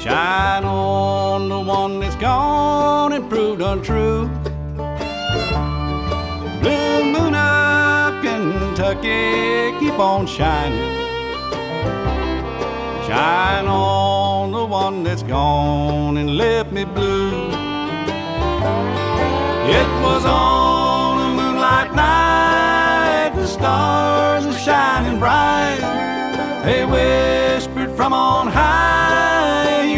Shine on the one that's gone and proved untrue. Blue moon of Kentucky, keep on shining. Shine on the one that's gone and left me blue. It was on a moonlight night, the stars are shining bright. Hey, well,